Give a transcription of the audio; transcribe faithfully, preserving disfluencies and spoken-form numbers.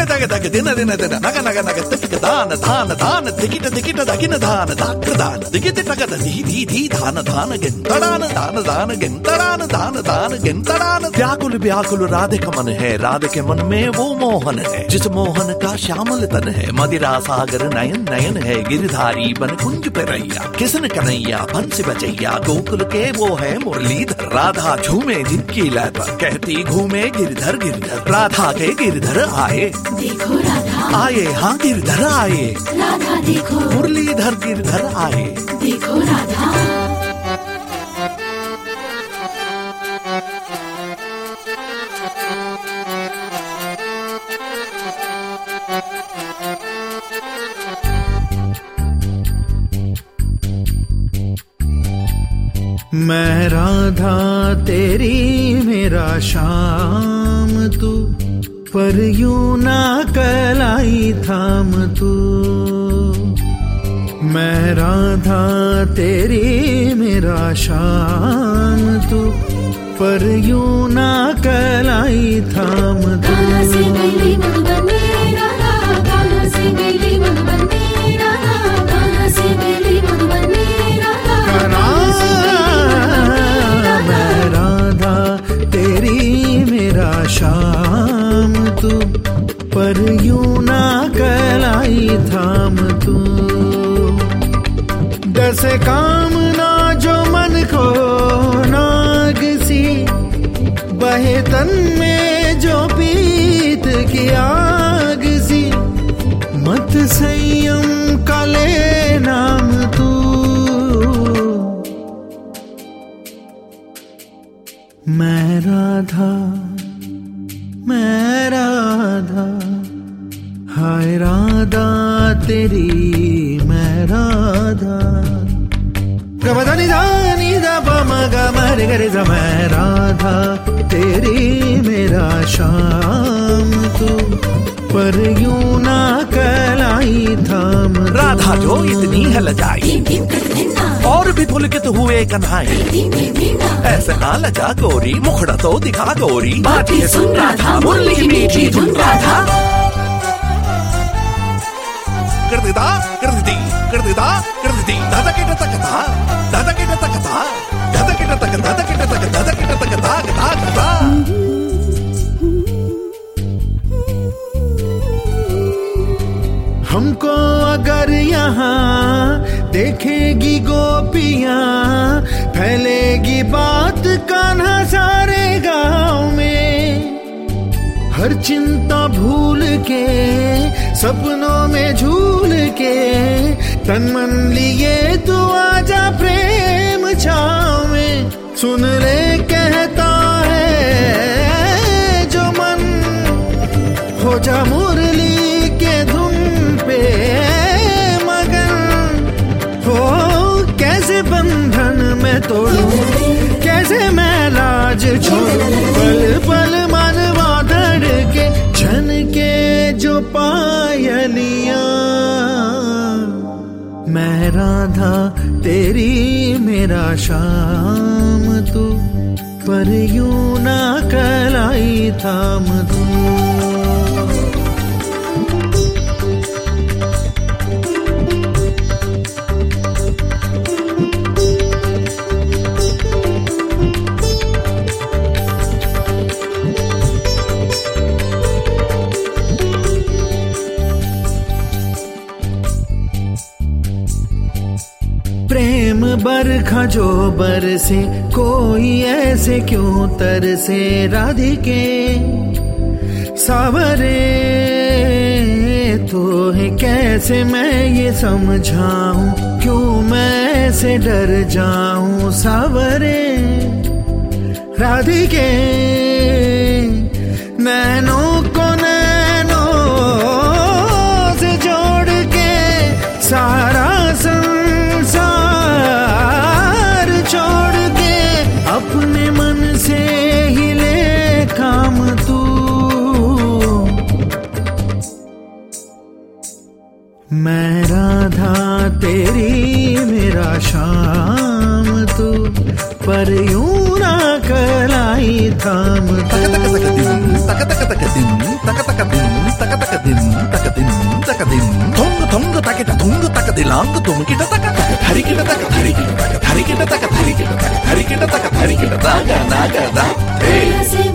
ತಗ ತಗ ದಿನ ದಿನ ದಿನ ನಗ ನಗ ನಗ ತಗ ದಾನ ದಾನ ದಾನ ದಿಗಿಟ ದಿಗಿಟ ದಗಿನ ದಾನ ದಾಕ್ರ ದಾನ ದಿಗಿಟ ತಗದ ಧೀ ಧೀ ಧೀ ದಾನ ದಾನ ಗೆಂತಡಾನ ದಾನ ದಾನ ಗೆಂತಡಾನ दान दान गिनतड़ान व्याकुल व्याकुल राधे का मन है, राधे के मन में वो मोहन है, जिस मोहन का श्यामल तन है, मदिरा सागर नयन नयन है, गिरधारी बन कुंज पे रैया, किसन कन्हैया बंसी बजैया, गोकुल के वो है मुरलीधर, राधा झूमे जिनकी लय पर, कहती घूमे गिरधर गिरधर, राधा के गिरधर आए, देखो राधा आए, हाँ गिरधर आए, राधा देखो मुरलीधर गिरधर आए, देखो राधा। मैं राधा तेरी मेरा श्याम तू, पर यूं ना कलाई थाम तू। मैं राधा तेरी मेरा श्याम तू, पर यूं ना कलाई थाम तू। शाम तू, पर यूं ना कलाई थाम तू। दस कामना जो मन को नाग सी, बहे तन में जो पीत की आग सी, मत संयम का ले नाम तू। मैं राधा मैं राधा, हाय राधा तेरी मैं राधा। गबधानी धानी दा पमा गा मरे गरे दा, मैं राधा तेरी मेरा श्याम तू, पर यूं ना कलाई थाम। राधा जो इतनी है लजाई, और भी पुलकित हुए कन्हाई, ऐसे ना लजा गोरी, मुखड़ा तो दिखा गोरी, बातें सुन राधा मुरली की मीठी धुन राधा। कर देता कर देती कर देता कर देती दादा के टक था दादा के टक था दादा के टक दादा के टक दादा के टक था था था। हमको अगर यहाँ देखेगी गोपियाँ, फैलेगी बात कान्हा सारे गाँव में। हर चिंता भूल के सपनों में झूल के, तन मन लिए तू आजा प्रेम छाँव में। सुन ले कहता है जो मन, हो जा मुरली के धुन पे मगन। हो कैसे बंधन में तोड़ूं, कैसे मैं लाज छोड़ूं, पल पल मनवा धड़के छन के जो पायलियां। मैं राधा तेरी मेरा श्याम तू, पर यूं ना कलाई थाम तू। प्रेम बरखा जो बरसे, कोई ऐसे क्यों तरसे, राधिके सावरे तो है कैसे मैं ये समझाऊं, क्यों मैं ऐसे डर जाऊं। सावरे राधिके नैनों को नैनों से जोड़ के, सारा संसार छोड़ के, अपने मन से ही ले काम तू। मैं राधा तेरी मेरा श्याम तू, पर यूं ना कलाई थाम तू। तक तक तक दिन तक तक तक दिन तक तक दिन तक तक ದಿನಾಂಕ ತುಮಕಿಟ ತಕ ತಕ ಧರಿಕಿಟ ತಕ ಧರಿಕಿಟ ತಕ ಧರಿಕಿಟ ತಕ ಧರಿಕಿಟ ತಕ ಧರಿಕಿಟ ತಕ ಧರಿಕಿಟ ದಾಗ ನಾಗ ದಾ ಹೇ